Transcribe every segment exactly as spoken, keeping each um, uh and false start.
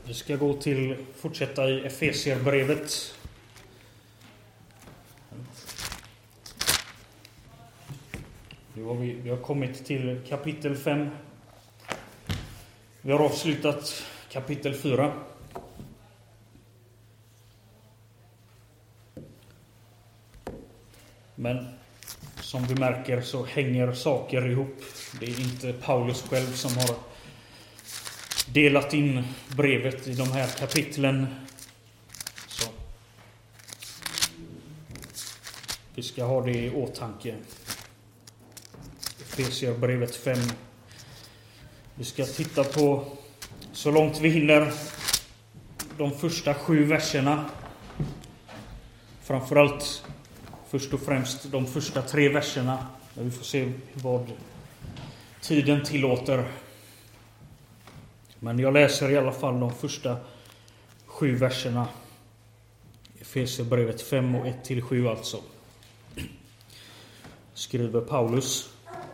Vi ska gå till, fortsätta i Efesierbrevet. Nu har vi, vi har kommit till kapitel fem. Vi har avslutat kapitel fyra. Men som vi märker så hänger saker ihop. Det är inte Paulus själv som har delat in brevet i de här kapitlen. Så vi ska ha det i åtanke. Efesierbrevet fem. Vi ska titta på, så långt vi hinner, de första sju verserna. Framförallt först och främst de första tre verserna. Där vi får se vad tiden tillåter. Men jag läser i alla fall de första sju verserna. Efesierbrevet fem och ett till sju alltså. Skriver Paulus: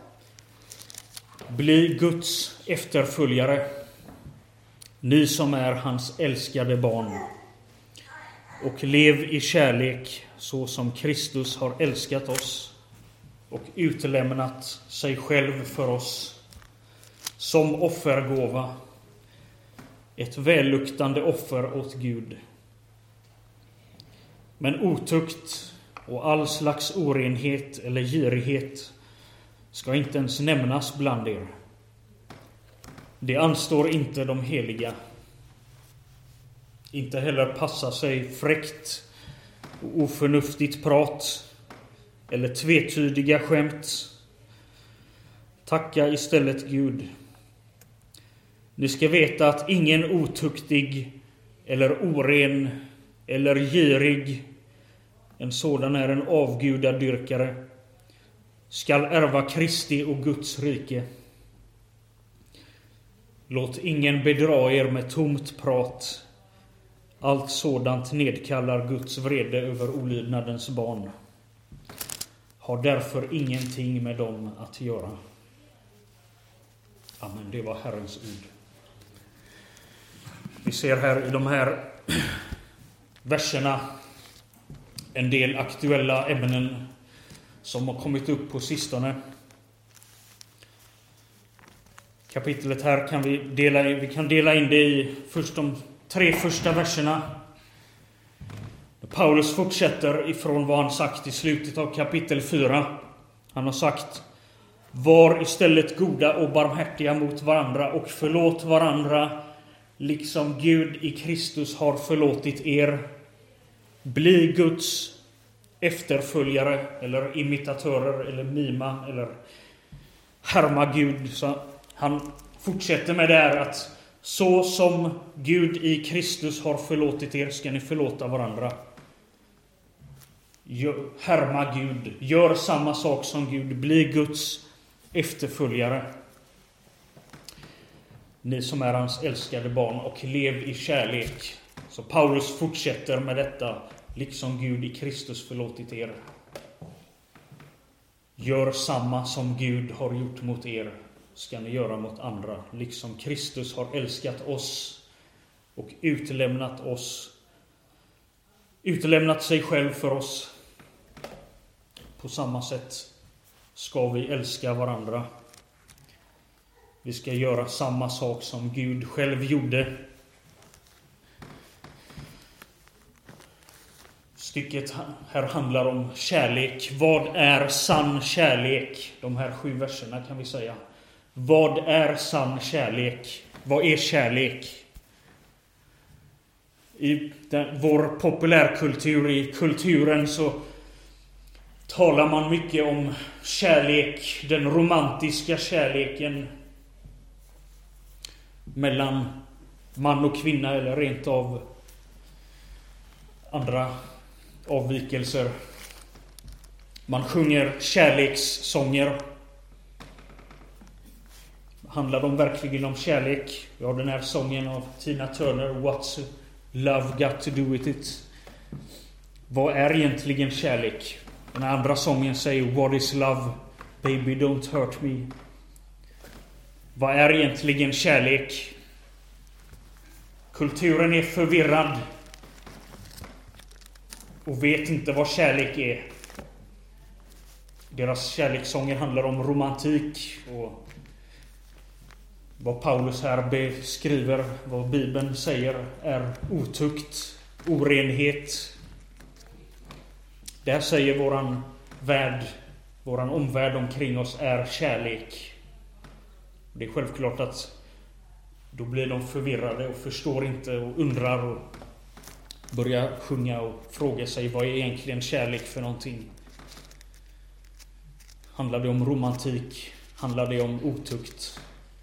Bli Guds efterföljare, ni som är hans älskade barn, och lev i kärlek så som Kristus har älskat oss och utlämnat sig själv för oss som offergåva, ett välluktande offer åt Gud. Men otukt och all slags orenhet eller girighet ska inte ens nämnas bland er. Det anstår inte de heliga. Inte heller passa sig fräckt och oförnuftigt prat eller tvetydiga skämt. Tacka istället Gud. Ni ska veta att ingen otuktig eller oren eller girig, en sådan är en avgudadyrkare, skall ärva Kristi och Guds rike. Låt ingen bedra er med tomt prat. Allt sådant nedkallar Guds vrede över olydnadens barn. Har därför ingenting med dem att göra. Amen, det var Herrens ord. Vi ser här i de här verserna en del aktuella ämnen som har kommit upp på sistone. Kapitlet här kan vi dela in, vi kan dela in det i först de tre första verserna. Paulus fortsätter ifrån vad han sagt i slutet av kapitel fyra. Han har sagt: var istället goda och barmhärtiga mot varandra och förlåt varandra, liksom Gud i Kristus har förlåtit er. Bli Guds efterföljare eller imitatörer eller mima eller härma Gud. Så han fortsätter med det här att så som Gud i Kristus har förlåtit er ska ni förlåta varandra. Gör, härma Gud. Gör samma sak som Gud. Bli Guds efterföljare. Ni som är hans älskade barn, och lev i kärlek. Så Paulus fortsätter med detta. Liksom Gud i Kristus förlåtit er. Gör samma som Gud har gjort mot er ska ni göra mot andra. Liksom Kristus har älskat oss och utlämnat oss. Utlämnat sig själv för oss. På samma sätt ska vi älska varandra. Vi ska göra samma sak som Gud själv gjorde. Stycket här handlar om kärlek. Vad är sann kärlek? De här sju verserna kan vi säga. Vad är sann kärlek? Vad är kärlek? I den, vår populärkultur, i kulturen, så talar man mycket om kärlek, den romantiska kärleken mellan man och kvinna, eller rent av andra avvikelser. Man sjunger kärlekssånger. Handlar de verkligen om kärlek? Vi har den här sången av Tina Turner, What's Love Got To Do With It? Vad är egentligen kärlek? Den andra sången säger What is love? Baby don't hurt me. Vad är egentligen kärlek? Kulturen är förvirrad och vet inte vad kärlek är. Deras kärlekssånger handlar om romantik, och vad Paulus här beskriver, vad Bibeln säger, är otukt, orenhet. Där säger våran värld, våran omvärld omkring oss är kärlek. Det är självklart att då blir de förvirrade och förstår inte och undrar och börjar sjunga och fråga sig, vad är egentligen kärlek för någonting? Handlar det om romantik? Handlar det om otukt?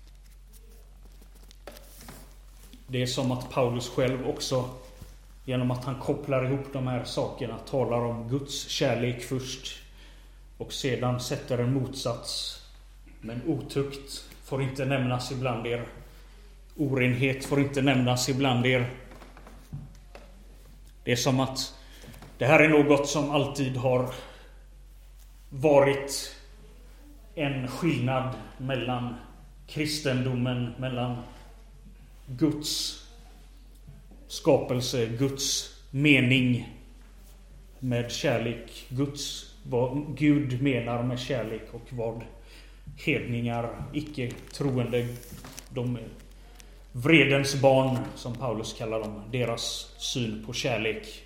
Det är som att Paulus själv också, genom att han kopplar ihop de här sakerna, talar om Guds kärlek först och sedan sätter en motsats. Men otukt får inte nämnas ibland er. Orenhet får inte nämnas ibland er. Det är som att det här är något som alltid har varit en skillnad mellan kristendomen, mellan Guds skapelse, Guds mening med kärlek, Guds, vad Gud menar med kärlek, och vad hedningar, icke troende, de vredens barn som Paulus kallar dem, deras syn på kärlek.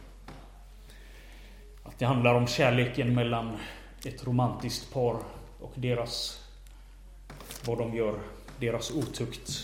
Att det handlar om kärleken mellan ett romantiskt par och deras, vad de gör, deras otukt.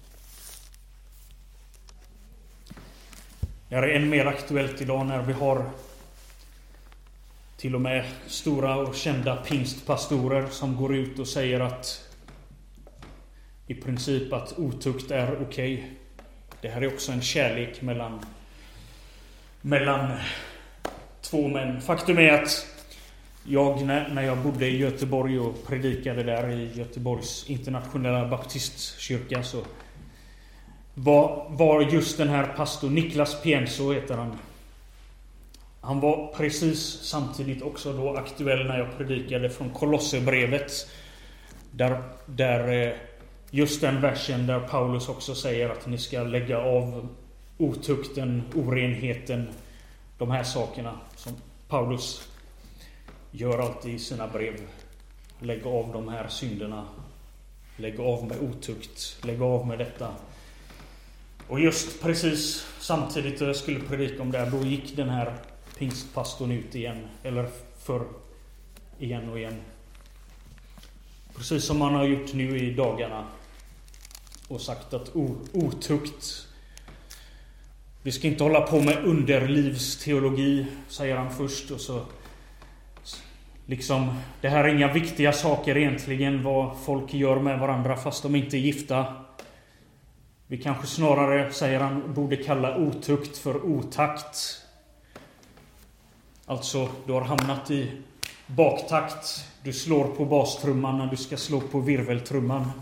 Det är än mer aktuellt idag när vi har till och med stora och kända pingstpastorer som går ut och säger att i princip att otukt är okej. Det här är också en kärlek mellan mellan två män. Faktum är att jag, när jag bodde i Göteborg och predikade där i Göteborgs internationella baptistkyrka, så var, var just den här pastor Niklas Pienso heter han. Han var precis samtidigt också då aktuell när jag predikade från Kolosserbrevet, där, där just den versen där Paulus också säger att ni ska lägga av otukten, orenheten, de här sakerna som Paulus gör alltid i sina brev. Lägg av de här synderna, lägg av med otukt, lägg av med detta. Och just precis samtidigt då jag skulle predika om det här, då gick den här pingstpastorn ut igen, eller för igen och igen. Precis som man har gjort nu i dagarna och sagt att otukt, vi ska inte hålla på med underlivsteologi, säger han först, och så liksom, det här är inga viktiga saker egentligen, vad folk gör med varandra fast de inte är gifta. Vi kanske snarare, säger han, borde kalla otukt för otakt. Alltså, du har hamnat i baktakt. Du slår på bastrumman när du ska slå på virveltrumman.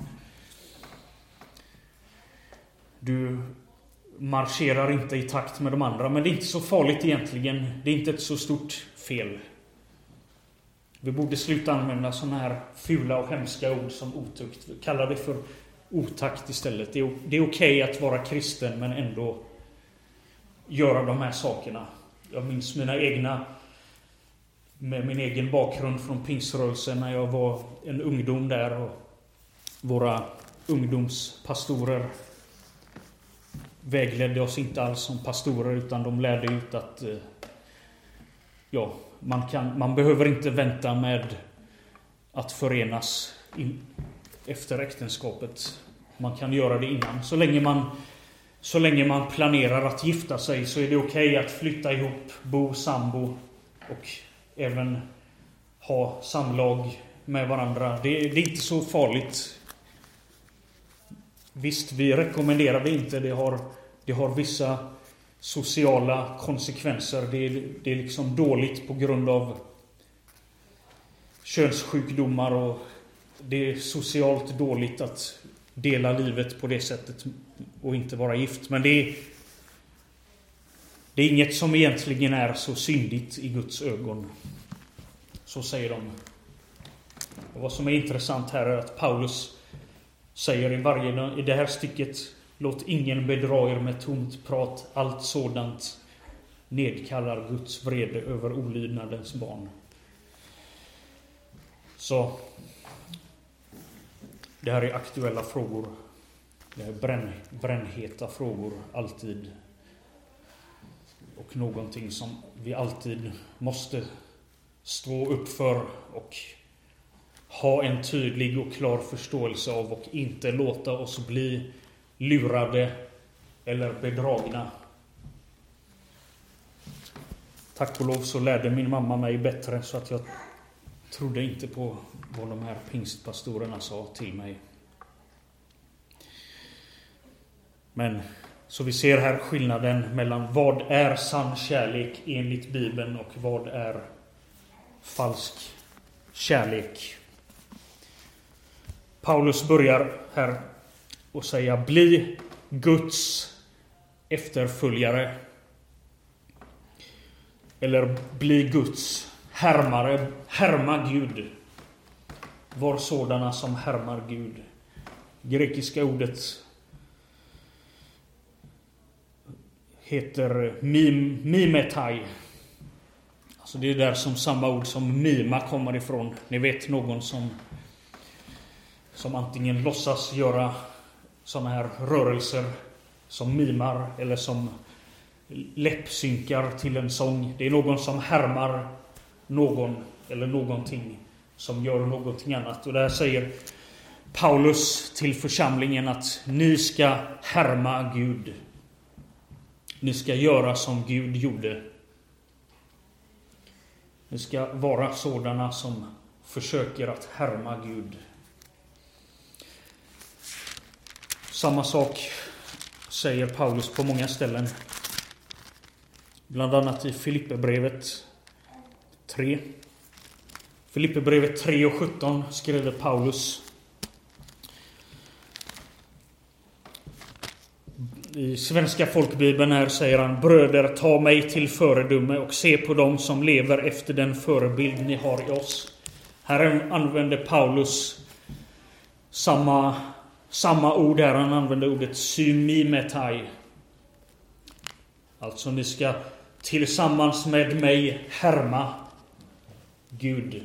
Du marscherar inte i takt med de andra, men det är inte så farligt egentligen. Det är inte ett så stort fel. Vi borde sluta använda sådana här fula och hemska ord som otukt. Vi kallar det för otakt istället. Det är, det är okej att vara kristen men ändå göra de här sakerna. Jag minns mina egna, med min egen bakgrund från pingsrörelsen, när jag var en ungdom där, och våra ungdomspastorer vägledde oss inte alls som pastorer, utan de lärde ut att ja, man, kan, man behöver inte vänta med att förenas in, efter äktenskapet. Man kan göra det innan. Så länge man, så länge man planerar att gifta sig så är det okej att flytta ihop, bo sambo och även ha samlag med varandra. Det, det är inte så farligt. Visst, vi rekommenderar det inte. Det har, det har vissa sociala konsekvenser. Det är, det är liksom dåligt på grund av könssjukdomar, och det är socialt dåligt att dela livet på det sättet och inte vara gift. Men det är, det är inget som egentligen är så syndigt i Guds ögon. Så säger de. Och vad som är intressant här är att Paulus säger i, varje, i det här stycket Låt ingen bedra er med tomt prat. Allt sådant nedkallar Guds vrede över olydnadens barn. Så det här är aktuella frågor. Det är bränn, brännheta frågor alltid. Och någonting som vi alltid måste stå upp för och ha en tydlig och klar förståelse av och inte låta oss bli lurade eller bedragna. Tack och lov så lärde min mamma mig bättre, så att jag trodde inte på vad de här pingstpastorerna sa till mig. Men så vi ser här skillnaden mellan vad är sann kärlek enligt Bibeln och vad är falsk kärlek. Paulus börjar här och säga: bli Guds efterföljare. Eller bli Guds härmare. Härma Gud. Var sådana som härmar Gud. Grekiska ordet heter mim, mimetai. Alltså det är där som samma ord som mima kommer ifrån. Ni vet, någon som som antingen låtsas göra såna här rörelser som mimar eller som läppsynkar till en sång. Det är någon som härmar någon eller någonting som gör någonting annat. Och där säger Paulus till församlingen att ni ska härma Gud. Ni ska göra som Gud gjorde. Ni ska vara sådana som försöker att härma Gud. Samma sak säger Paulus på många ställen. Bland annat i Filipperbrevet tre. Filipperbrevet tre och sjutton skriver Paulus: i svenska folkbibeln här säger han: bröder, ta mig till föredöme och se på dem som lever efter den förebild ni har i oss. Här använder Paulus samma, samma ord här. Han använder ordet symimetai. Alltså ni ska tillsammans med mig härma Gud.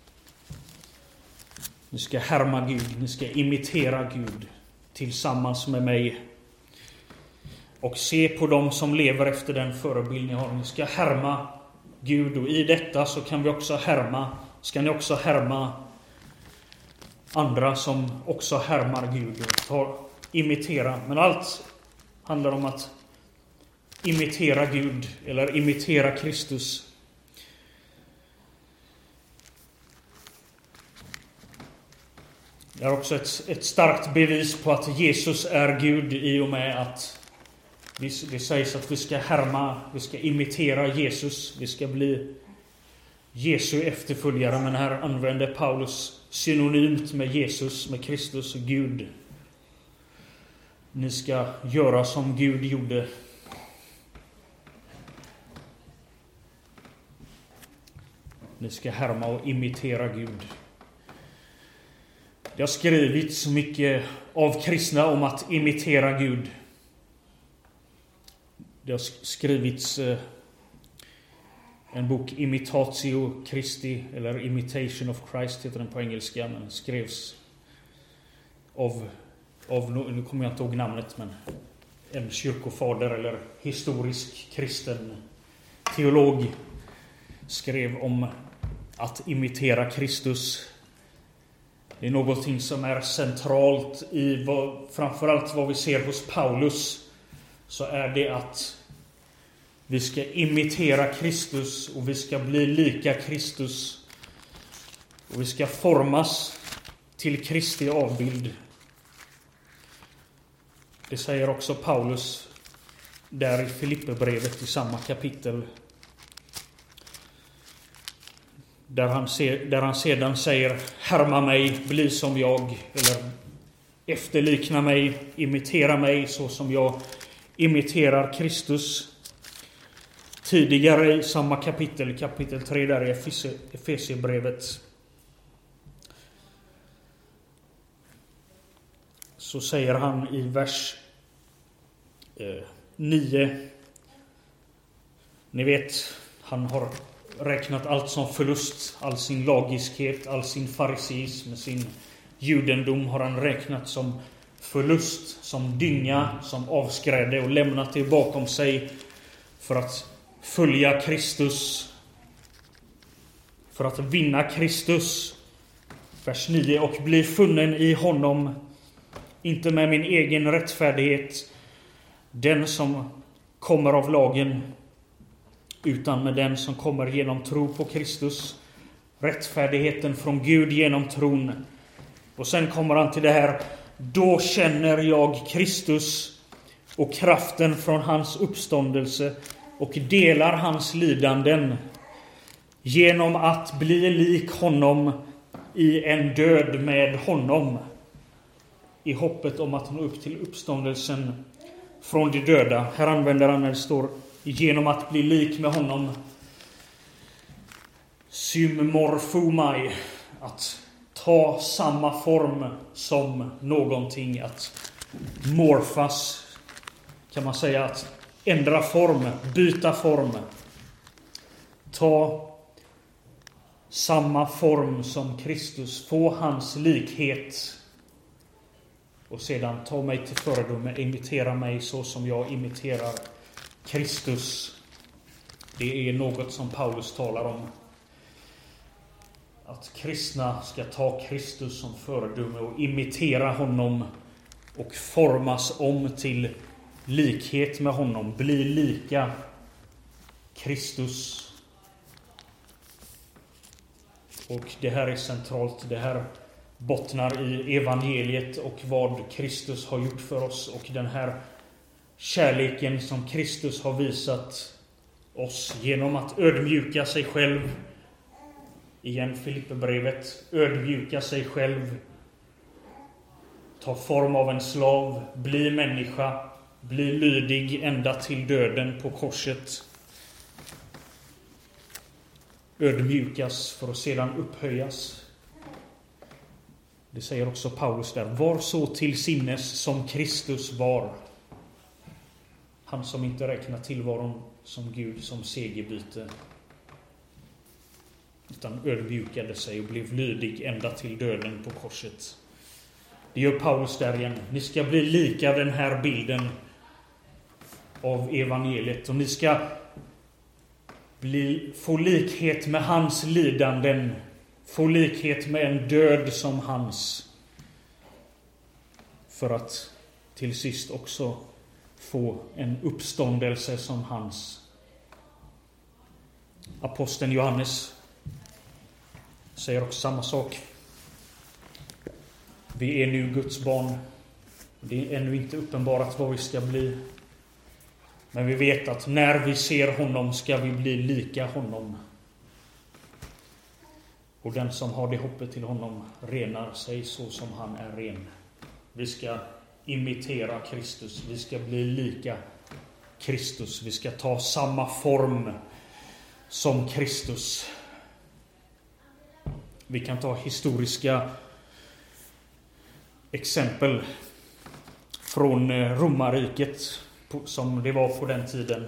Ni ska härma Gud. Ni ska imitera Gud tillsammans med mig. Och se på dem som lever efter den förebild ni har. Ni ska härma Gud. Och i detta så kan vi också härma. Ska ni också härma andra som också härmar Gud. Och ta, imitera. Men allt handlar om att imitera Gud. Eller imitera Kristus. Det är också ett, ett starkt bevis på att Jesus är Gud, i och med att vi, det sägs att vi ska härma, vi ska imitera Jesus, vi ska bli Jesu efterföljare. Men här använder Paulus synonymt med Jesus, med Kristus och Gud. Ni ska göra som Gud gjorde. Ni ska härma och imitera Gud. Det har skrivits så mycket av kristna om att imitera Gud. Det har skrivits en bok, Imitatio Christi, eller Imitation of Christ heter den på engelska, men skrevs av, av nu kommer jag inte ihåg namnet, men en kyrkofader eller historisk kristen teolog skrev om att imitera Kristus. Det är någonting som är centralt i vad, framförallt vad vi ser hos Paulus, så är det att vi ska imitera Kristus och vi ska bli lika Kristus och vi ska formas till Kristi avbild. Det säger också Paulus där i Filipperbrevet i samma kapitel, där han, ser, där han sedan säger: härma mig, bli som jag, eller efterlikna mig, imitera mig så som jag imiterar Kristus. Tidigare i samma kapitel, kapitel tre där i Efesierbrevet, så säger han i vers eh, nio. Ni vet, han har räknat allt som förlust, all sin lagiskhet, all sin fariseism, sin judendom har han räknat som förlust, som dynga, som avskräde och lämnat det bakom sig för att följa Kristus, för att vinna Kristus. Vers nio, och bli funnen i honom, inte med min egen rättfärdighet, den som kommer av lagen, utan med den som kommer genom tro på Kristus. Rättfärdigheten från Gud genom tron. Och sen kommer han till det här: då känner jag Kristus och kraften från hans uppståndelse och delar hans lidanden, genom att bli lik honom i en död med honom, i hoppet om att nå upp till uppståndelsen från de döda. Här använder han när det står genom att bli lik med honom, symorphomai, att ta samma form som någonting, att morfas, kan man säga, att ändra form, byta form, ta samma form som Kristus, få hans likhet, och sedan ta mig till föredöme, imitera mig så som jag imiterar Kristus. Det är något som Paulus talar om. Att kristna ska ta Kristus som föredöme och imitera honom och formas om till likhet med honom. Bli lika Kristus. Och det här är centralt. Det här bottnar i evangeliet och vad Kristus har gjort för oss. Och den här kärleken som Kristus har visat oss genom att ödmjuka sig själv. Igen Filipperbrevet. Ödmjuka sig själv. Ta form av en slav. Bli människa. Bli lydig ända till döden på korset. Ödmjukas för att sedan upphöjas. Det säger också Paulus där. Var så till sinnes som Kristus var. Han som inte räknar tillvaron som Gud som segerbyte, utan ödmjukade sig och blev lydig ända till döden på korset. Det gör Paulus där igen. Ni ska bli lika den här bilden av evangeliet. Och ni ska bli, få likhet med hans lidanden. Få likhet med en död som hans. För att till sist också få en uppståndelse som hans. Aposteln Johannes säger också samma sak. Vi är nu Guds barn. Det är ännu inte uppenbarat vad vi ska bli. Men vi vet att när vi ser honom ska vi bli lika honom. Och den som har det hoppet till honom renar sig så som han är ren. Vi ska imitera Kristus. Vi ska bli lika Kristus. Vi ska ta samma form som Kristus. Vi kan ta historiska exempel från romarriket som det var på den tiden.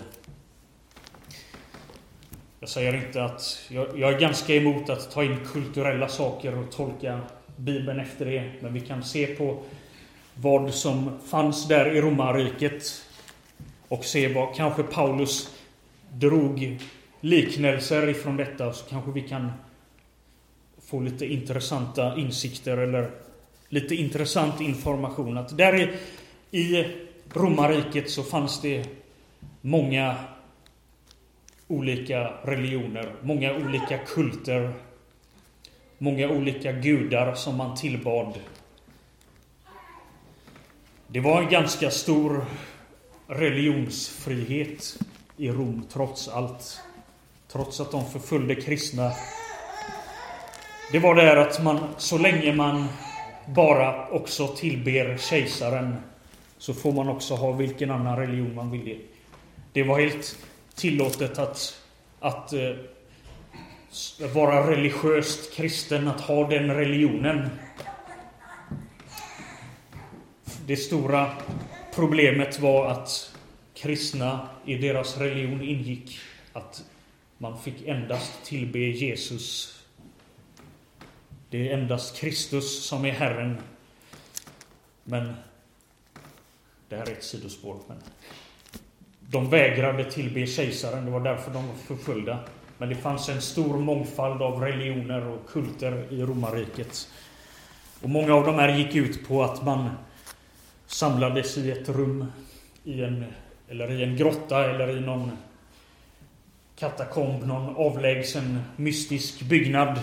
Jag säger inte att jag, jag är ganska emot att ta in kulturella saker och tolka Bibeln efter det, men vi kan se på vad som fanns där i romarriket och se vad kanske Paulus drog liknelser ifrån detta, så kanske vi kan få lite intressanta insikter eller lite intressant information. Att där i, i romarriket så fanns det många olika religioner, många olika kulter, många olika gudar som man tillbad. Det var en ganska stor religionsfrihet i Rom trots allt. Trots att de förföljde kristna. Det var där att man, så länge man bara också tillber kejsaren, så får man också ha vilken annan religion man vill. Det var helt tillåtet att, att uh, vara religiöst kristen, att ha den religionen. Det stora problemet var att kristna, i deras religion ingick att man fick endast tillbe Jesus. Det är endast Kristus som är Herren. Men det här är ett sidospår. Men de vägrade tillbe kejsaren, det var därför de var förföljda. Men det fanns en stor mångfald av religioner och kulter i romarriket. Och många av de här gick ut på att man samlades i ett rum, i en, eller i en grotta eller i någon katakomb, någon avlägsen mystisk byggnad.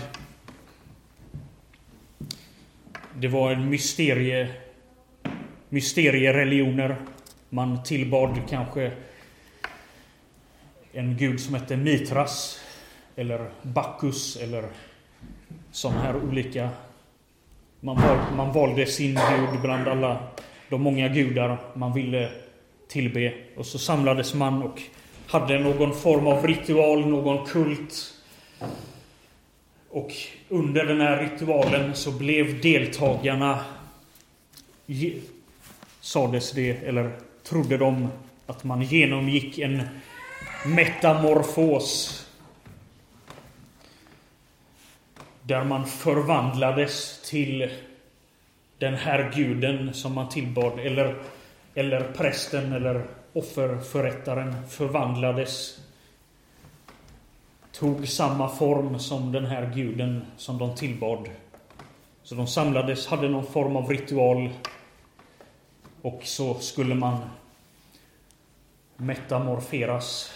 Det var en mysterie, mysteriereligioner. Man tillbad kanske en gud som hette Mitras eller Bacchus eller sådana här olika. Man, val, man valde sin gud bland alla de många gudar man ville tillbe. Och så samlades man och hade någon form av ritual, någon kult. Och under den här ritualen så blev deltagarna, sades det, eller trodde de, att man genomgick en metamorfos. Där man förvandlades till den här guden som man tillbad. Eller, eller prästen eller offerförrättaren förvandlades. Tog samma form som den här guden som de tillbad. Så de samlades, hade någon form av ritual. Och så skulle man metamorferas.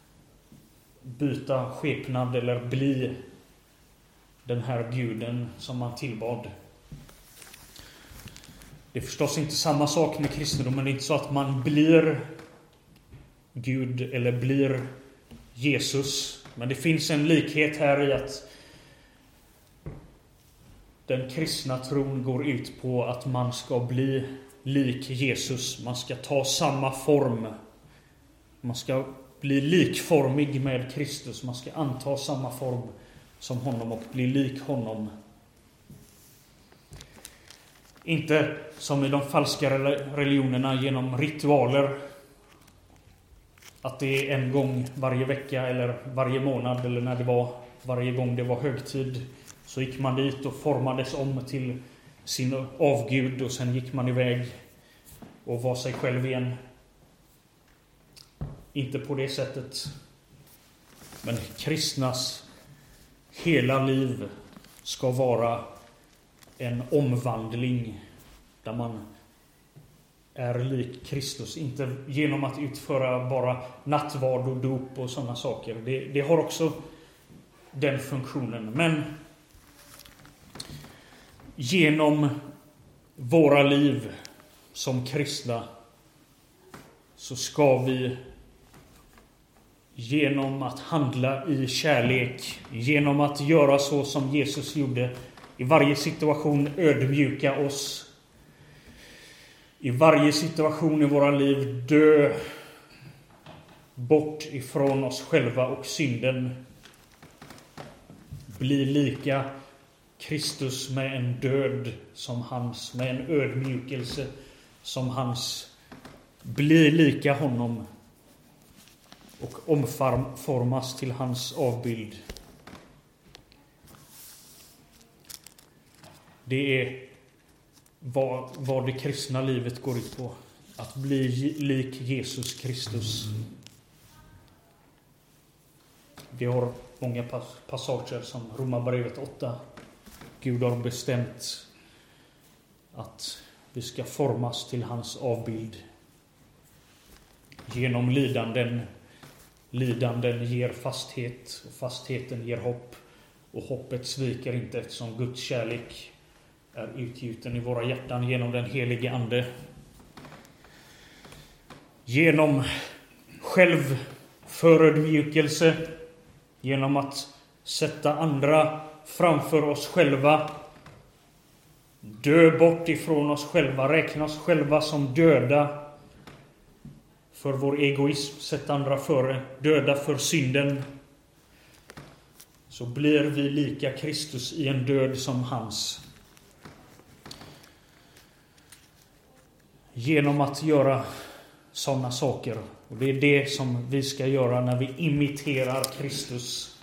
Byta skepnad eller bli den här guden som man tillbad. Det är förstås inte samma sak med kristendomen. Det är inte så att man blir Gud eller blir Jesus. Men det finns en likhet här i att den kristna tron går ut på att man ska bli lik Jesus. Man ska ta samma form. Man ska bli likformig med Kristus. Man ska anta samma form som honom och bli lik honom. Inte som i de falska religionerna genom ritualer. Att det är en gång varje vecka eller varje månad eller när det var varje gång det var högtid. Så gick man dit och formades om till sin avgud och sen gick man iväg och var sig själv igen. Inte på det sättet. Men kristnas hela liv ska vara en omvandling där man är lik Kristus. Inte genom att utföra bara nattvard och dop och sådana saker. Det, det har också den funktionen. Men genom våra liv som kristna så ska vi genom att handla i kärlek, genom att göra så som Jesus gjorde, i varje situation ödmjuka oss. I varje situation i våra liv dö bort ifrån oss själva och synden. Bli lika Kristus med en död som hans, med en ödmjukelse som hans. Bli lika honom och omformas till hans avbild. Det är vad, vad det kristna livet går ut på. Att bli lik Jesus Kristus. Vi har många passager som Romarbrevet åtta. Gud har bestämt att vi ska formas till hans avbild. Genom lidanden. Lidanden ger fasthet och fastheten ger hopp. Och hoppet sviker inte eftersom Guds kärlek är utgjuten i våra hjärtan genom den helige ande. Genom självförödmjukelse, genom att sätta andra framför oss själva, dö bort ifrån oss själva, räkna oss själva som döda för vår egoism, sätta andra före, döda för synden, så blir vi lika Kristus i en död som hans. Genom att göra sådana saker. Och det är det som vi ska göra när vi imiterar Kristus.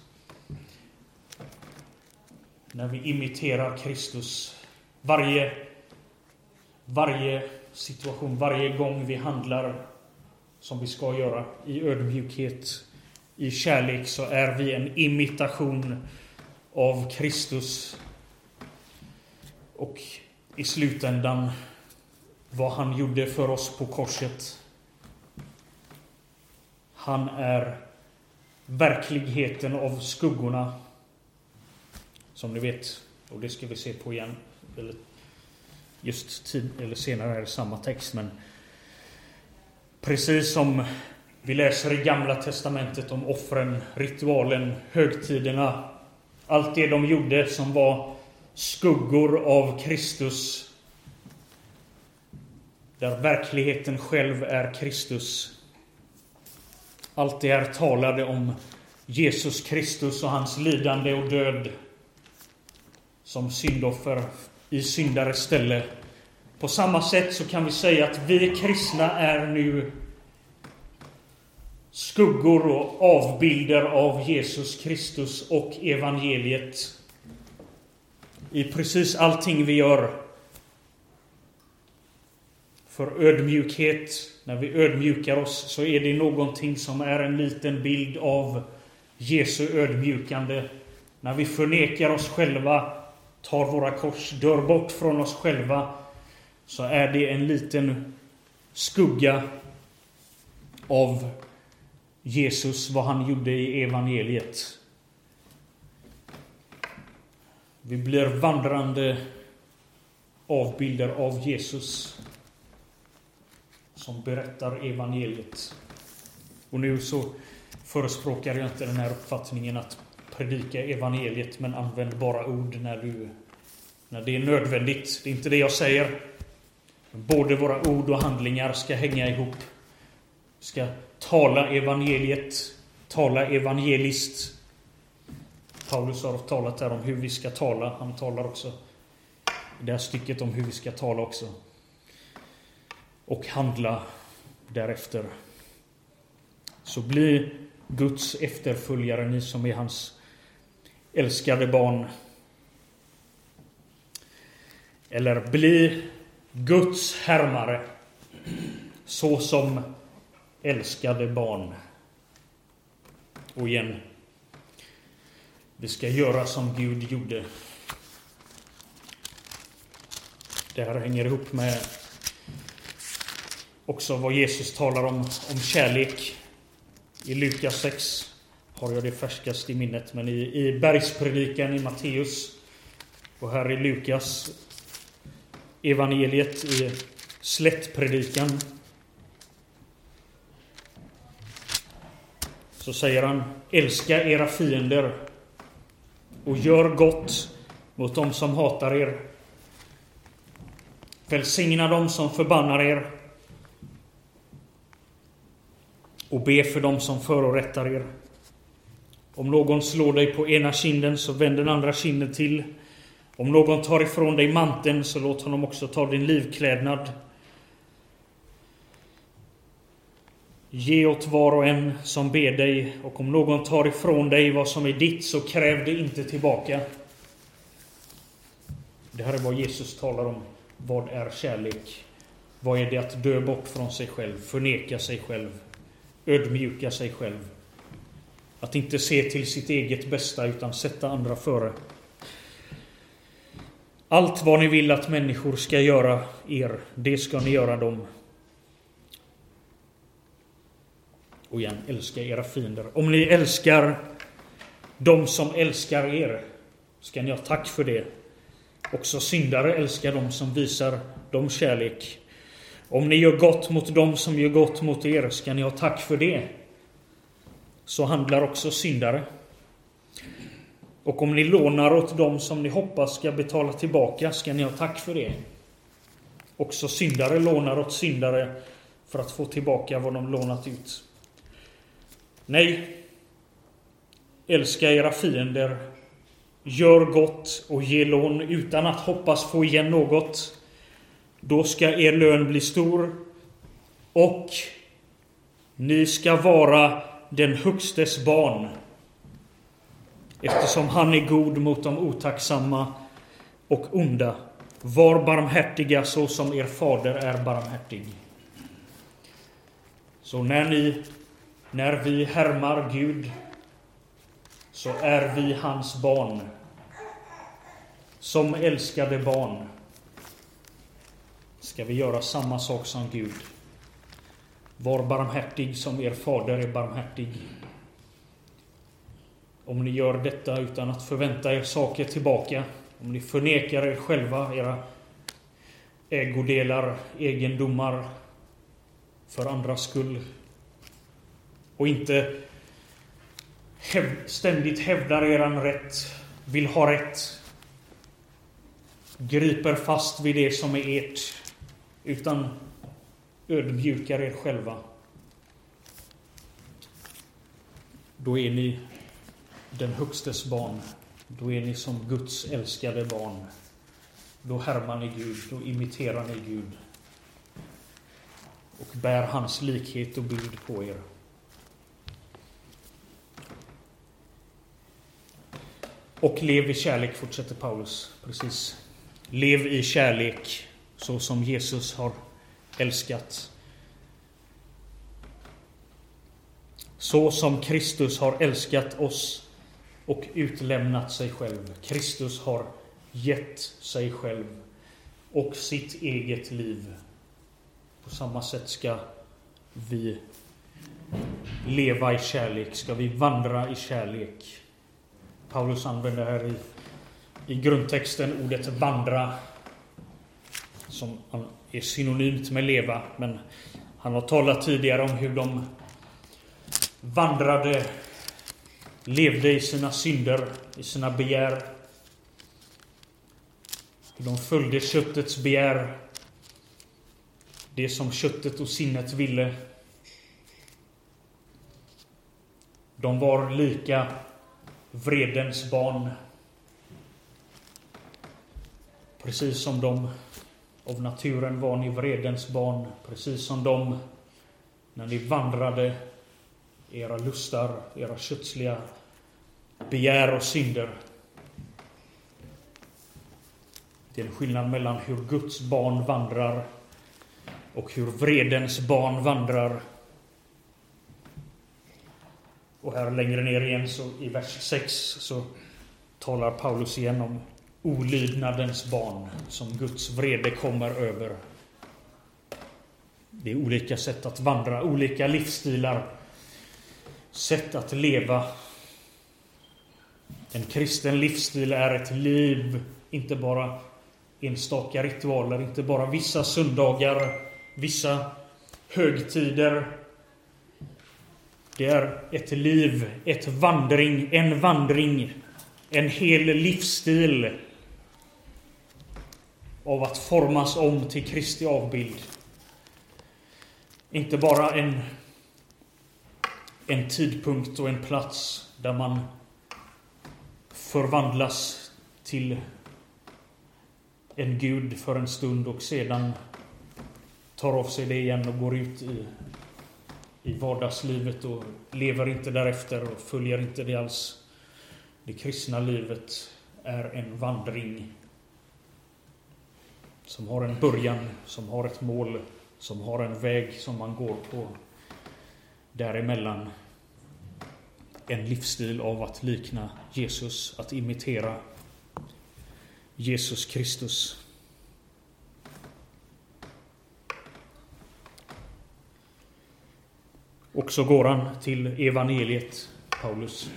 När vi imiterar Kristus. Varje, varje situation, varje gång vi handlar som vi ska göra i ödmjukhet, i kärlek, så är vi en imitation av Kristus. Och i slutändan vad han gjorde för oss på korset. Han är verkligheten av skuggorna. Som ni vet, och det ska vi se på igen. Eller just tid, eller senare är det samma text. Men precis som vi läser i Gamla testamentet om offren, ritualen, högtiderna. Allt det de gjorde som var skuggor av Kristus. Där verkligheten själv är Kristus. Allt det här talade om Jesus Kristus och hans lidande och död som syndoffer i syndares ställe. På samma sätt så kan vi säga att vi kristna är nu skuggor och avbilder av Jesus Kristus och evangeliet. I precis allting vi gör. För ödmjukhet, när vi ödmjukar oss, så är det någonting som är en liten bild av Jesu ödmjukande. När vi förnekar oss själva, tar våra kors, dör bort från oss själva, så är det en liten skugga av Jesus, vad han gjorde i evangeliet. Vi blir vandrande avbilder av Jesus som berättar evangeliet. Och nu så förespråkar jag inte den här uppfattningen att predika evangeliet, men använd bara ord när, du, när det är nödvändigt. Det är inte det jag säger. Både våra ord och handlingar ska hänga ihop. Ska tala evangeliet, tala evangelist. Paulus har talat här om hur vi ska tala. Han talar också i det här stycket om hur vi ska tala också. Och handla därefter. Så bli Guds efterföljare, ni som är hans älskade barn. Eller bli Guds härmare, så som älskade barn. Och igen, vi ska göra som Gud gjorde. Det här hänger ihop med också vad Jesus talar om, om kärlek. I Lukas sex har jag det färskast i minnet, men i, i bergspredikan i Matteus och här i Lukas evangeliet i slättpredikan, så säger han: älska era fiender och gör gott mot dem som hatar er. Välsigna dem som förbannar er och be för dem som förorättar er. Om någon slår dig på ena kinden, så vänd den andra kinden till. Om någon tar ifrån dig manteln, så låt honom också ta din livklädnad. Ge åt var och en som ber dig, och om någon tar ifrån dig vad som är ditt, så kräv det inte tillbaka. Det här är vad Jesus talar om. Vad är kärlek? Vad är det att dö bort från sig själv, förneka sig själv, ödmjuka sig själv? Att inte se till sitt eget bästa utan sätta andra före. Allt vad ni vill att människor ska göra er, det ska ni göra dem. Och igen, älska era fiender. Om ni älskar de som älskar er, ska ni ha tack för det. Också syndare älskar de som visar dem kärlek. Om ni gör gott mot dem som gör gott mot er, ska ni ha tack för det. Så handlar också syndare. Och om ni lånar åt dem som ni hoppas ska betala tillbaka, ska ni ha tack för det. Också syndare lånar åt syndare för att få tillbaka vad de lånat ut. Nej, älska era fiender, gör gott och ge lån utan att hoppas få igen något. Då ska er lön bli stor, och Ni ska vara den högstes barn, eftersom han är god mot de otacksamma och onda. Var barmhärtiga så som er fader är barmhärtig. Så när ni, när vi härmar Gud, så är vi hans barn. Som älskade barn ska vi göra samma sak som Gud. Var barmhärtig som er fader är barmhärtig. Om ni gör detta utan att förvänta er saker tillbaka, om ni förnekar er själva, era ägodelar, egendomar för andras skull, och inte häv- ständigt hävdar eran rätt, vill ha rätt, griper fast vid det som är ert, utan ödmjukar er själva, då är ni den högstes barn. Då är ni som Guds älskade barn. Då härmar ni Gud, då imiterar ni Gud och bär hans likhet och bud på er. Och lev i kärlek, fortsätter Paulus. Precis. Lev i kärlek så som Jesus har älskat. Så som Kristus har älskat oss och utlämnat sig själv. Kristus har gett sig själv och sitt eget liv. På samma sätt ska vi leva i kärlek. Ska vi vandra i kärlek. Paulus använder här i, i grundtexten ordet vandra, som är synonymt med leva. Men han har talat tidigare om hur de vandrade, levde i sina synder, i sina begär. Hur de följde köttets begär, det som köttet och sinnet ville. De var lika vredens barn, precis som de av naturen var ni vredens barn, precis som de när ni vandrade era lustar, era kötsliga begär och synder. Det är en skillnad mellan hur Guds barn vandrar och hur vredens barn vandrar. Och här längre ner igen, så i vers sex, så talar Paulus igen om olydnadens barn som Guds vrede kommer över. Det är olika sätt att vandra, olika livsstilar, sätt att leva. En kristen livsstil är ett liv, inte bara enstaka ritualer, inte bara vissa söndagar, vissa högtider. Det är ett liv, ett vandring, en vandring, en hel livsstil av att formas om till Kristi avbild. Inte bara en, en tidpunkt och en plats där man förvandlas till en Gud för en stund och sedan tar av sig det igen och går ut i, i vardagslivet och lever inte därefter och följer inte det alls. Det kristna livet är en vandring som har en början, som har ett mål, som har en väg som man går på. Däremellan en livsstil av att likna Jesus, att imitera Jesus Kristus. Och så går han till evangeliet, Paulus.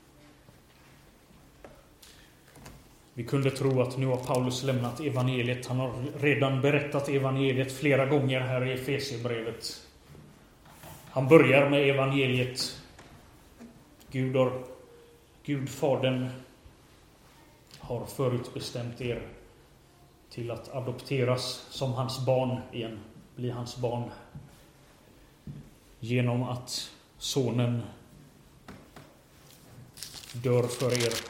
Vi kunde tro att nu har Paulus lämnat evangeliet. Han har redan berättat evangeliet flera gånger här i Efesierbrevet. Han börjar med evangeliet. Gud, har, Gud Fadern har förutbestämt er till att adopteras som hans barn igen, bli hans barn, genom att sonen dör för er.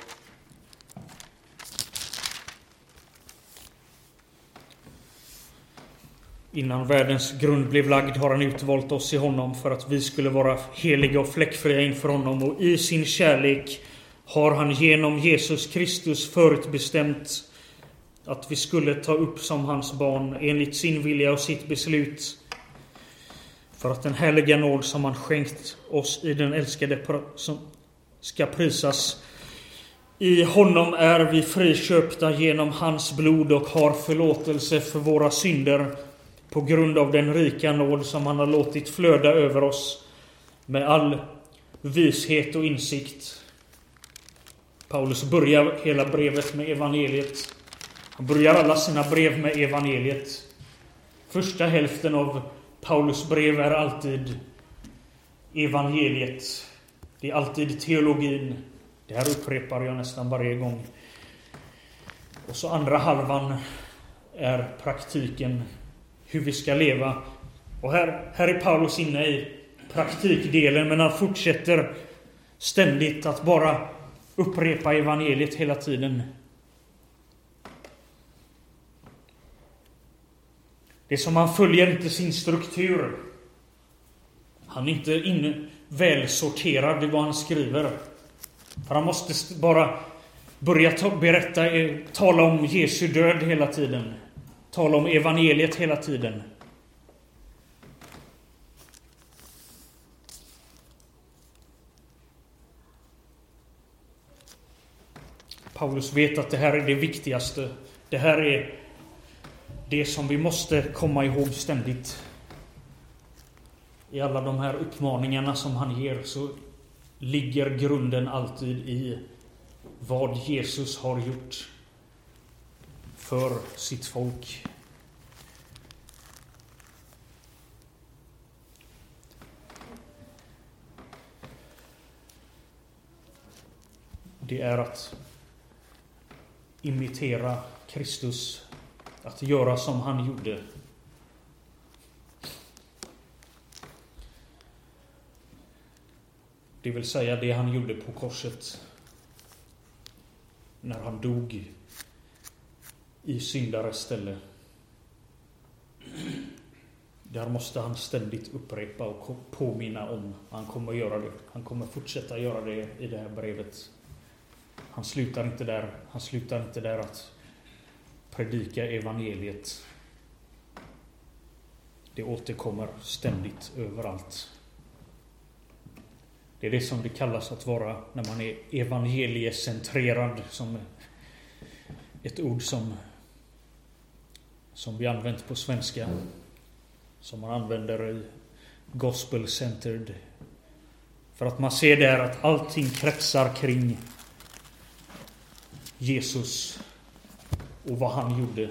Innan världens grund blev lagd har han utvalt oss i honom för att vi skulle vara heliga och fläckfria inför honom. Och i sin kärlek har han genom Jesus Kristus förutbestämt att vi skulle ta upp som hans barn enligt sin vilja och sitt beslut. För att den härliga nåd som han skänkt oss i den älskade som ska prisas. I honom är vi friköpta genom hans blod och har förlåtelse för våra synder på grund av den rika nåd som han har låtit flöda över oss med all vishet och insikt. Paulus börjar hela brevet med evangeliet. Han börjar alla sina brev med evangeliet. Första hälften av Paulus brev är alltid evangeliet. Det är alltid teologin. Det här upprepar jag nästan varje gång. Och så andra halvan är praktiken, hur vi ska leva. Och här, här är Paulus inne i praktikdelen, men han fortsätter ständigt att bara upprepa evangeliet hela tiden. Det är som han följer inte sin struktur. Han är inte inne välsorterad i vad han skriver. För han måste bara börja ta, berätta, tala om Jesu död hela tiden. Tala om evangeliet hela tiden. Paulus vet att det här är det viktigaste. Det här är det som vi måste komma ihåg ständigt. I alla de här uppmaningarna som han ger så ligger grunden alltid i vad Jesus har gjort för sitt folk. Det är att imitera Kristus, att göra som han gjorde. Det vill säga det han gjorde på korset när han dog i syndares ställe. Där måste han ständigt upprepa och påminna om. Han kommer göra det. Han kommer fortsätta göra det i det här brevet. Han slutar inte där. Han slutar inte där att predika evangeliet. Det återkommer ständigt överallt. Det är det som det kallas att vara när man är evangeliecentrerad, som ett ord som, som vi använt på svenska, som man använder i gospel-centered. För att man ser där att allting kretsar kring Jesus och vad han gjorde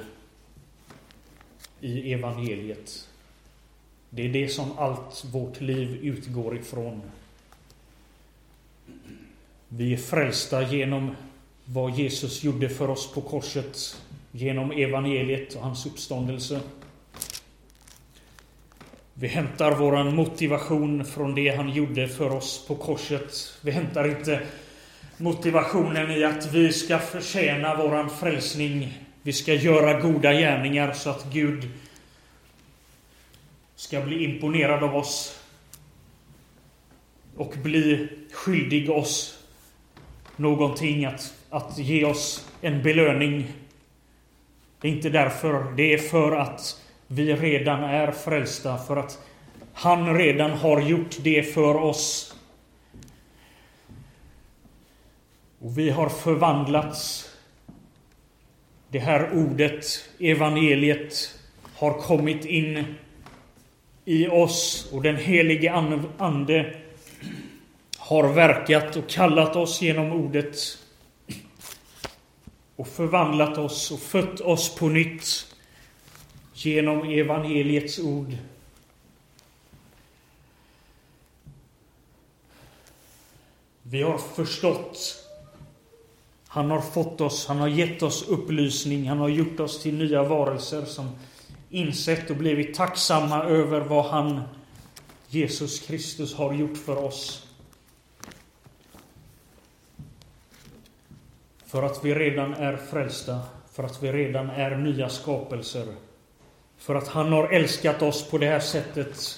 i evangeliet. Det är det som allt vårt liv utgår ifrån. Vi är frälsta genom vad Jesus gjorde för oss på korset, genom evangeliet och hans uppståndelse. Vi hämtar våran motivation från det han gjorde för oss på korset. Vi hämtar inte motivationen i att vi ska förtjäna våran frälsning. Vi ska göra goda gärningar så att Gud ska bli imponerad av oss och bli skyldig oss någonting, att, att ge oss en belöning. Det är inte därför. Det är för att vi redan är frälsta. För att han redan har gjort det för oss. Och vi har förvandlats. Det här ordet, evangeliet, har kommit in i oss. Och den helige ande har verkat och kallat oss genom ordet. Och förvandlat oss och fött oss på nytt genom evangeliets ord. Vi har förstått. Han har fått oss, han har gett oss upplysning. Han har gjort oss till nya varelser som insett och blivit tacksamma över vad han, Jesus Kristus, har gjort för oss. För att vi redan är frälsta, för att vi redan är nya skapelser, För att han har älskat oss på det här sättet,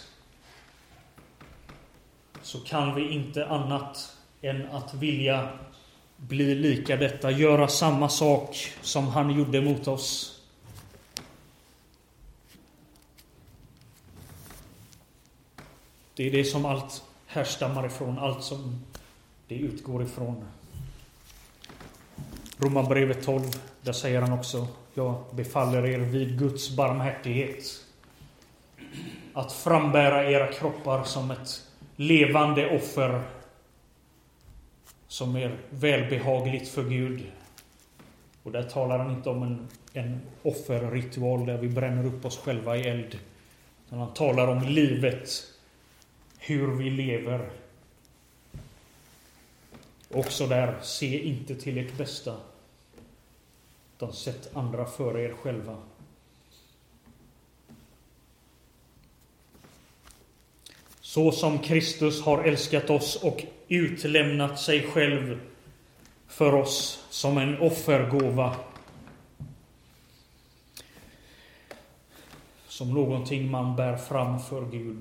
så kan vi inte annat än att vilja bli lika detta, göra samma sak som han gjorde mot oss. Det är det som allt härstammar ifrån, allt som det utgår ifrån. Romarbrevet tolv, där säger han också: jag befaller er vid Guds barmhärtighet att frambära era kroppar som ett levande offer, som är välbehagligt för Gud. Och där talar han inte om en, en offerritual där vi bränner upp oss själva i eld. Utan han talar om livet, hur vi lever. Också där, se inte till ert bästa, utan sätt andra före er själva. Så som Kristus har älskat oss och utlämnat sig själv för oss som en offergåva, som någonting man bär fram för Gud.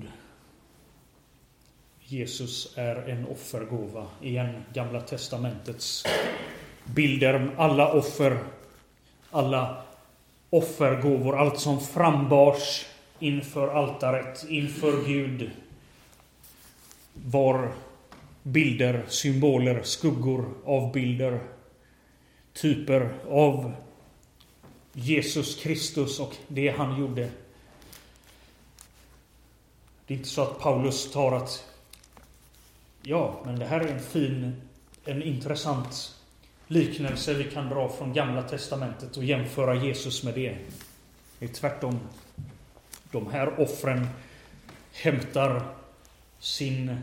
Jesus är en offergåva. Igen, Gamla testamentets bilder. Alla offer, alla offergåvor, allt som frambars inför altaret, inför Gud, var bilder, symboler, skuggor av bilder, typer av Jesus Kristus och det han gjorde. Det är inte så att Paulus tar att ja, men det här är en fin, en intressant liknelse vi kan dra från Gamla testamentet och jämföra Jesus med det. Det är tvärtom. De här offren hämtar sin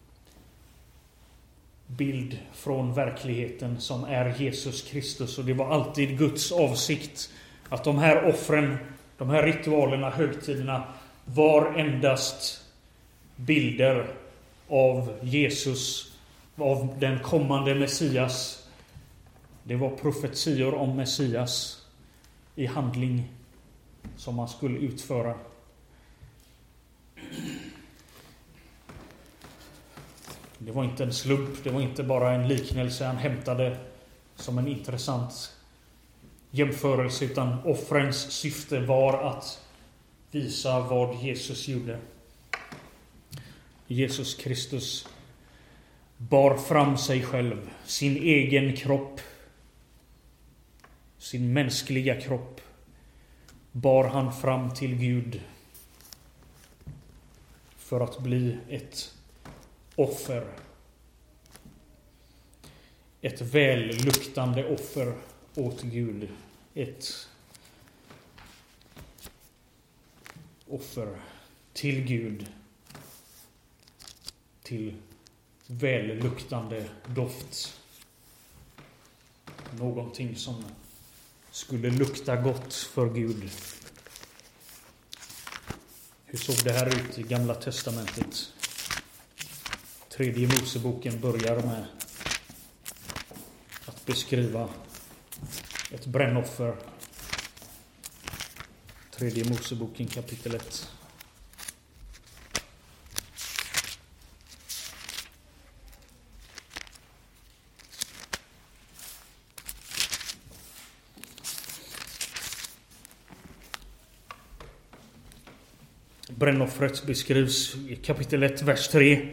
bild från verkligheten som är Jesus Kristus. Och det var alltid Guds avsikt att de här offren, de här ritualerna, högtiderna var endast bilder av Jesus, av den kommande Messias. Det var profetior om Messias i handling som man skulle utföra. Det var inte en slump, det var inte bara en liknelse han hämtade som en intressant jämförelse, utan offrens syfte var att visa vad Jesus gjorde. Jesus Kristus bar fram sig själv, sin egen kropp, sin mänskliga kropp, bar han fram till Gud för att bli ett offer. Ett välluktande offer åt Gud. Ett offer till Gud. Till välluktande doft. Någonting som skulle lukta gott för Gud. Hur såg det här ut i Gamla testamentet? Tredje Moseboken börjar med att beskriva ett brännoffer. Tredje Moseboken kapitel ett. Brännoffret beskrivs i kapitel ett, vers tre.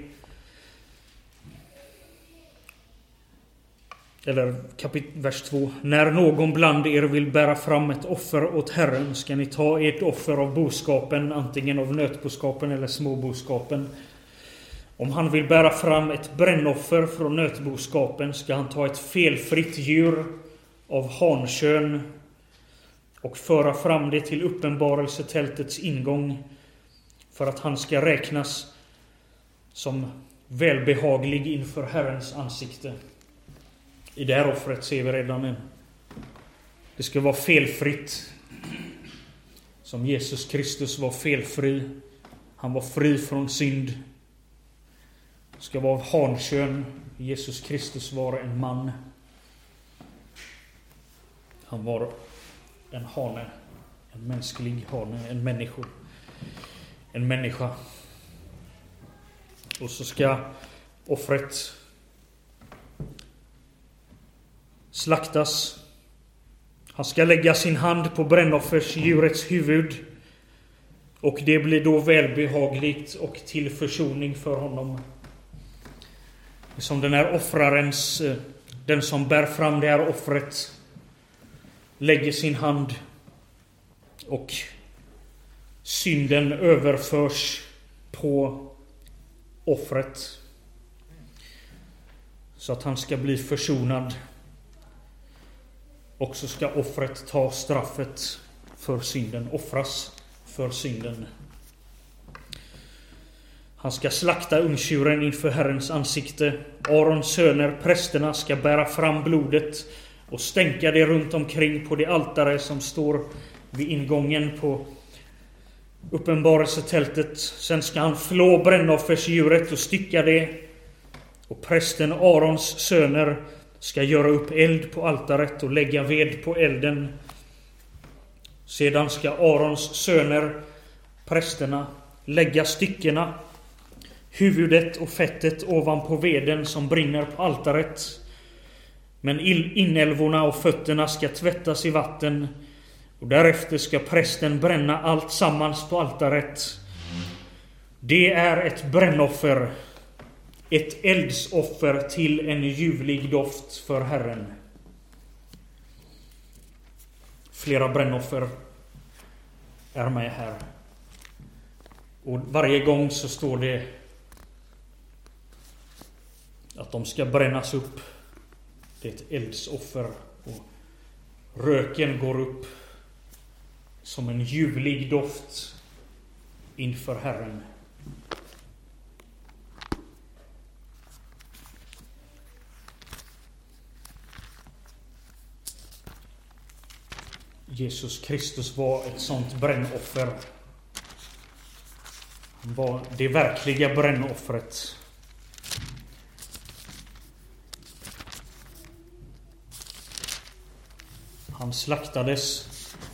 Eller kapit- vers två. När någon bland er vill bära fram ett offer åt Herren ska ni ta ert offer av boskapen, antingen av nötboskapen eller småboskapen. Om han vill bära fram ett brännoffer från nötboskapen ska han ta ett felfritt djur av hankön och föra fram det till uppenbarelsetältets ingång för att han ska räknas som välbehaglig inför Herrens ansikte. I det här offret ser vi redan en. Det ska vara felfritt. Som Jesus Kristus var felfri. Han var fri från synd. Det ska vara av hankön. Jesus Kristus var en man. Han var en hane. En mänsklig hane, en människa. En människa. Och så ska offret slaktas. Han ska lägga sin hand på brännoffers djurets huvud. Och det blir då välbehagligt och till försoning för honom. Som den här offrarens, den som bär fram det här offret, lägger sin hand och synden överförs på offret. Så att han ska bli försonad. Och så ska offret ta straffet för synden, offras för synden. Han ska slakta ungtjuren inför Herrens ansikte. Arons söner, prästerna, ska bära fram blodet och stänka det runt omkring på det altare som står vid ingången på uppenbarelsetältet. Sen ska han flå brännoffersdjuret och stycka det. Och prästen Arons söner ska göra upp eld på altaret och lägga ved på elden. Sedan ska Arons söner, prästerna, lägga styckena, huvudet och fettet ovanpå veden som brinner på altaret. Men inälvorna och fötterna ska tvättas i vatten. Och därefter ska prästen bränna allt sammans på altaret. Det är ett brännoffer, ett eldsoffer till en ljuvlig doft för Herren. Flera brännoffer är med här. Och varje gång så står det att de ska brännas upp. Det är ett eldsoffer. Och röken går upp som en ljuvlig doft inför Herren. Jesus Kristus var ett sånt brännoffer. Han var det verkliga brännoffret. Han slaktades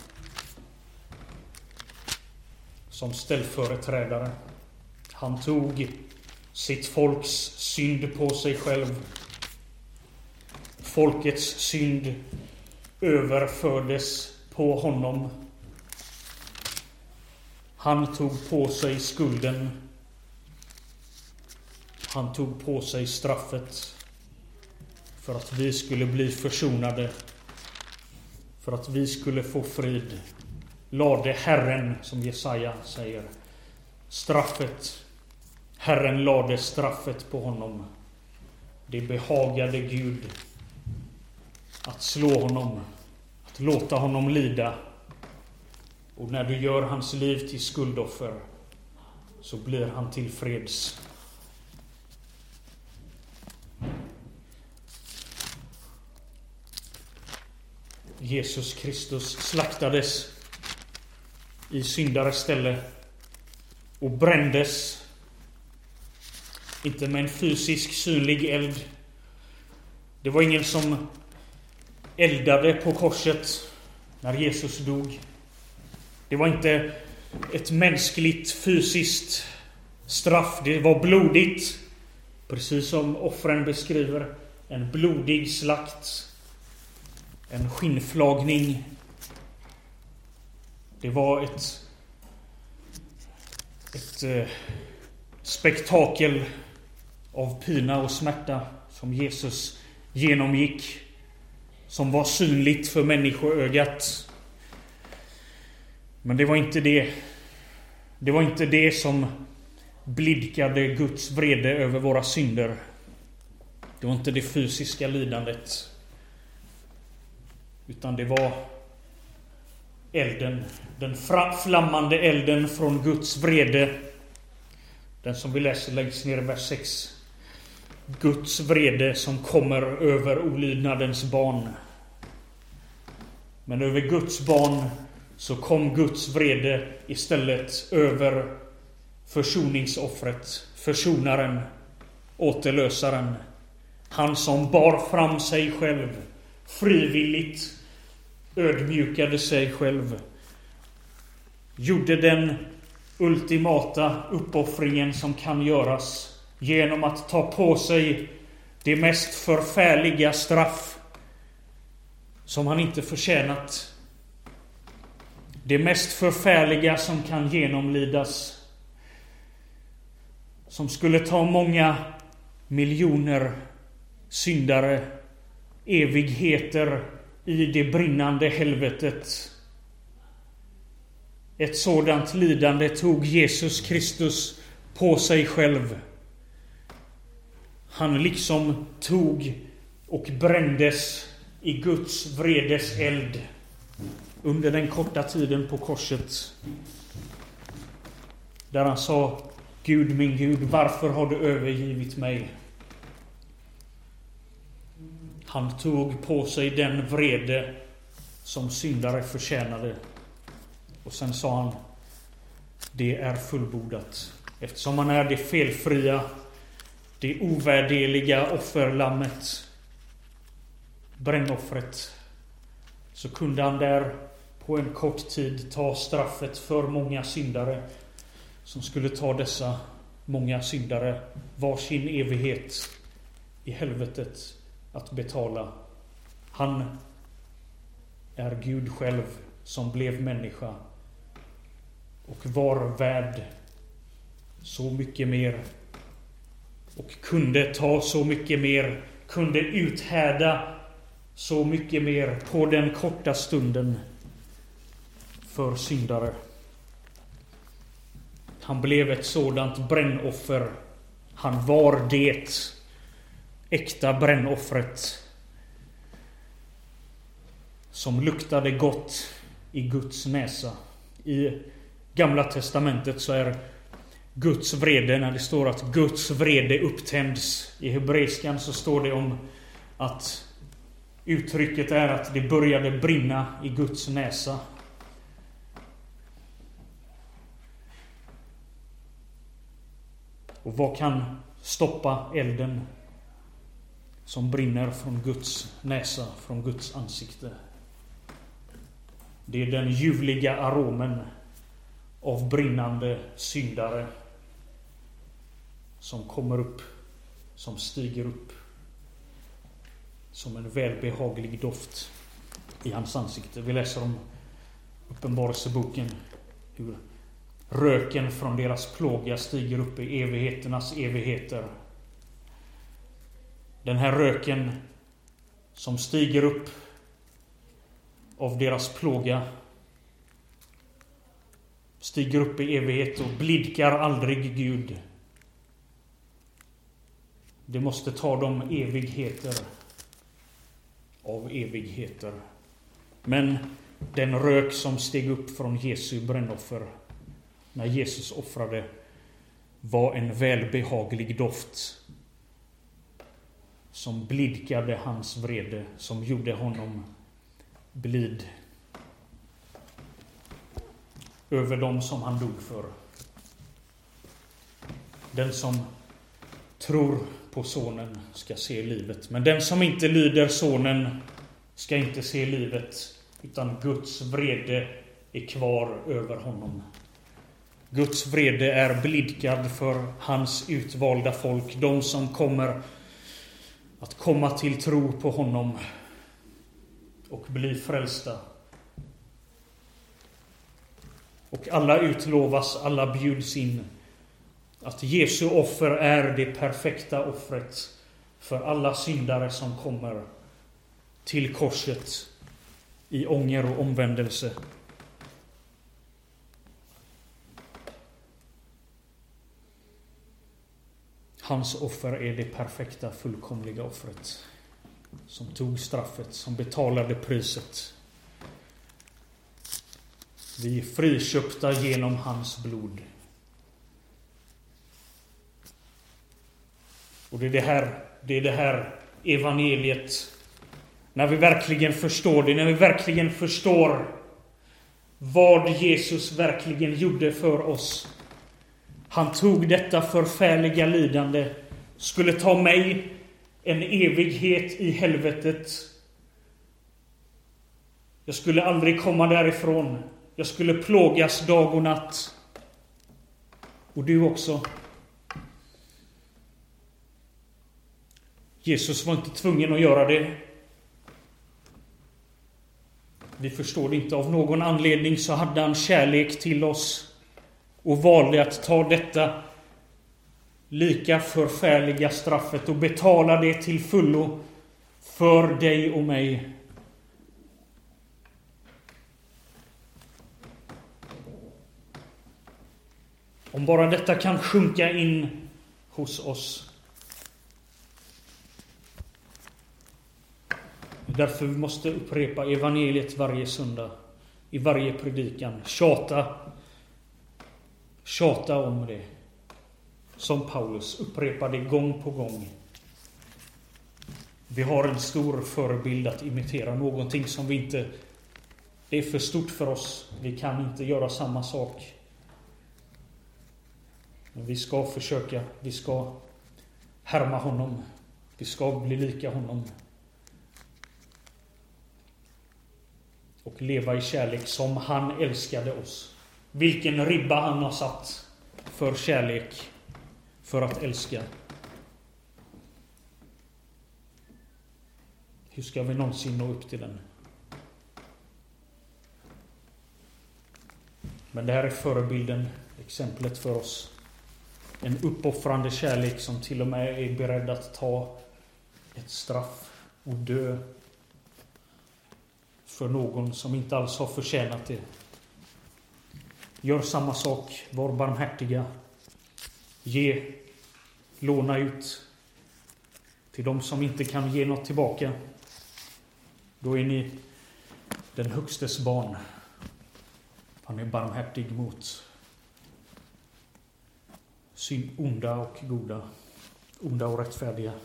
som ställföreträdare. Han tog sitt folks synd på sig själv. Folkets synd överfördes på honom. Han tog på sig skulden. Han tog på sig straffet för att vi skulle bli försonade. För att vi skulle få frid. Lade Herren, som Jesaja säger, straffet. Herren lade straffet på honom. Det behagade Gud att slå honom, att låta honom lida. Och när du gör hans liv till skuldoffer så blir han tillfreds. Jesus Kristus slaktades i syndares ställe och brändes, inte med en fysisk synlig eld. Det var ingen som eldade på korset när Jesus dog. Det var inte ett mänskligt fysiskt straff. Det var blodigt, precis som offren beskriver. En blodig slakt. En skinnflagning. Det var ett ett eh, spektakel av pina och smärta som Jesus genomgick, som var synligt för människoögat. Men det var inte det. Det var inte det som blidkade Guds vrede över våra synder. Det var inte det fysiska lidandet. Utan det var elden, den flammande elden från Guds vrede. Den som vi läser längst ner i vers sex. Guds vrede som kommer över olydnadens barn. Men över Guds barn så kom Guds vrede istället över försoningsoffret, försonaren, återlösaren. Han som bar fram sig själv, frivilligt ödmjukade sig själv gjorde den ultimata uppoffringen som kan göras genom att ta på sig det mest förfärliga straff som han inte förtjänat. Det mest förfärliga som kan genomlidas, som skulle ta många miljoner syndare evigheter i det brinnande helvetet. Ett sådant lidande tog Jesus Kristus på sig själv. Han liksom tog och brändes i Guds vredes eld under den korta tiden på korset, där han sa: Gud, min Gud, varför har du övergivit mig? Han tog på sig den vrede som syndare förtjänade. Och sen sa han: det är fullbordat. Eftersom han är det felfria, det ovärderliga offerlammet, brännoffret, så kunde han där på en kort tid ta straffet för många syndare, som skulle ta dessa många syndare varsin evighet i helvetet att betala. Han är Gud själv som blev människa och var värd så mycket mer och kunde ta så mycket mer, kunde uthärda så mycket mer på den korta stunden för syndare. Han blev ett sådant brännoffer. Han var det äkta brännoffret som luktade gott i Guds näsa. I Gamla testamentet så är Guds vrede, när det står att Guds vrede upptänds, i hebreiskan så står det om att uttrycket är att det började brinna i Guds näsa. Och vad kan stoppa elden som brinner från Guds näsa, från Guds ansikte? Det är den ljuvliga aromen av brinnande syndare som kommer upp, som stiger upp som en välbehaglig doft i hans ansikte. Vi läser om Uppenbarelseboken, hur röken från deras plåga stiger upp i evigheternas evigheter. Den här röken som stiger upp av deras plåga stiger upp i evighet och blidkar aldrig Gud. Det måste ta dem evigheter av evigheter. Men den rök som steg upp från Jesu brännoffer när Jesus offrade var en välbehaglig doft som blidkade hans vrede, som gjorde honom blid över dem som han dog för. Den som tror på sonen ska se livet, men den som inte lyder sonen ska inte se livet, utan Guds vrede är kvar över honom. Guds vrede är blidkad för hans utvalda folk, de som kommer att komma till tro på honom och bli frälsta. Och alla utlovas, alla bjuds in att Jesu offer är det perfekta offret för alla syndare som kommer till korset i ånger och omvändelse. Hans offer är det perfekta, fullkomliga offret som tog straffet, som betalade priset. Vi är friköpta genom hans blod. Och det är det här, det är det här evangeliet. När vi verkligen förstår det, när vi verkligen förstår vad Jesus verkligen gjorde för oss. Han tog detta förfärliga lidande, skulle ta mig en evighet i helvetet. Jag skulle aldrig komma därifrån. jag skulle plågas dag och natt. Och du också. Jesus var inte tvungen att göra det. Vi förstår det inte. Av någon anledning så hade han kärlek till oss och valde att ta detta lika förfärliga straffet och betala det till fullo för dig och mig. Om bara detta kan sjunka in hos oss. Därför vi måste upprepa evangeliet varje söndag, i varje predikan. Tjata, tjata om det. Som Paulus upprepar det gång på gång. Vi har en stor förebild att imitera, någonting som vi inte, det är för stort för oss. Vi kan inte göra samma sak. Men vi ska försöka, vi ska härma honom. Vi ska bli lika honom. Och leva i kärlek som han älskade oss. Vilken ribba han har satt för kärlek, för att älska. Hur ska vi någonsin nå upp till den? Men det här är förebilden, exemplet för oss. En uppoffrande kärlek som till och med är beredd att ta ett straff och dö för någon som inte alls har förtjänat det. Gör samma sak, var barmhärtiga. Ge, låna ut till de som inte kan ge något tillbaka. Då är ni den högstes barn. Han är barmhärtig mot syn, onda och goda, onda och rättfärdiga.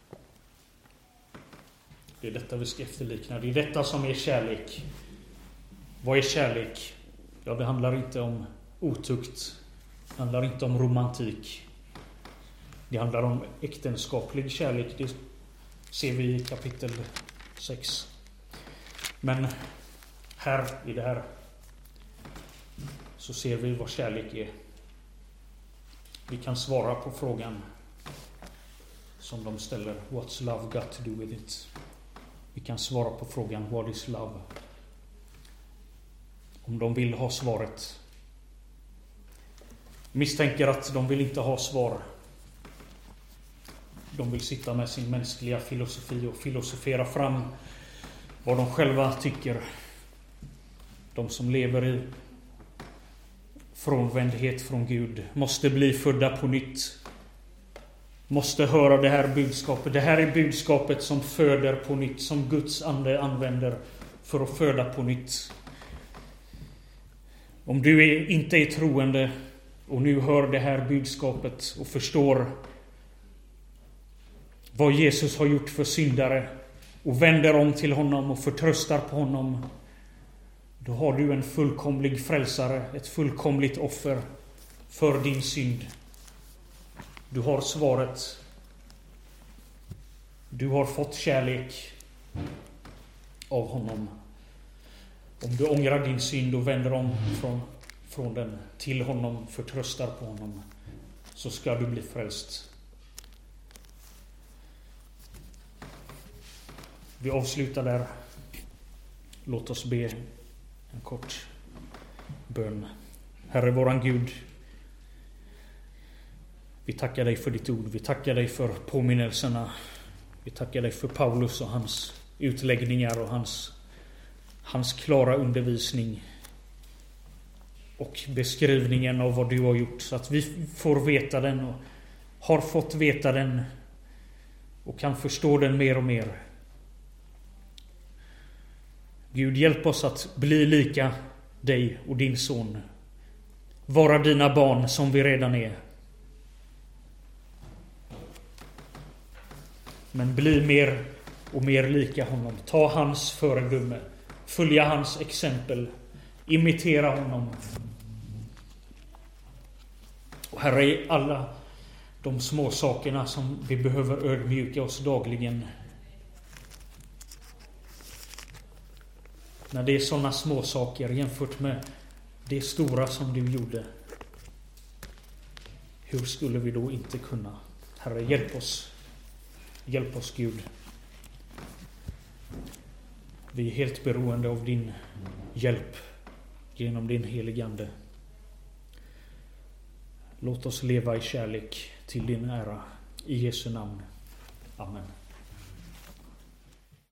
Det är detta vi ska efterlikna. Det är detta som är kärlek. Vad är kärlek? Ja, det handlar inte om otukt. Det handlar inte om romantik. Det handlar om äktenskaplig kärlek. Det ser vi i kapitel sex. Men här i det här så ser vi vad kärlek är. Vi kan svara på frågan som de ställer. What's love got to do with it? Vi kan svara på frågan, what is love? Om de vill ha svaret. Misstänker att de vill inte ha svar. De vill sitta med sin mänskliga filosofi och filosofera fram vad de själva tycker. De som lever i frånvändhet från Gud måste bli födda på nytt. Måste höra det här budskapet. Det här är budskapet som föder på nytt, som Guds ande använder för att föda på nytt. Om du är, inte är troende och nu hör det här budskapet och förstår vad Jesus har gjort för syndare och vänder om till honom och förtröstar på honom, då har du en fullkomlig frälsare, ett fullkomligt offer för din synd. Du har svaret. Du har fått kärlek av honom. Om du ångrar din synd och vänder om från, från den till honom, förtröstar på honom, så ska du bli frälst. Vi avslutar där. Låt oss be en kort bön. Herre våran Gud, vi tackar dig för ditt ord. Vi tackar dig för påminnelserna. Vi tackar dig för Paulus och hans utläggningar och hans, hans klara undervisning och beskrivningen av vad du har gjort, så att vi får veta den och har fått veta den och kan förstå den mer och mer. Gud, hjälp oss att bli lika dig och din son. Vara dina barn som vi redan är. Men bli mer och mer lika honom. Ta hans föredöme. Följa hans exempel. Imitera honom. Och Herre, alla de små sakerna som vi behöver ödmjuka oss dagligen. När det är sådana små saker jämfört med det stora som du gjorde, hur skulle vi då inte kunna? Herre, hjälp oss. Hjälp oss, Gud. Vi är helt beroende av din hjälp genom din helige Ande. Låt oss leva i kärlek till din ära. I Jesu namn. Amen.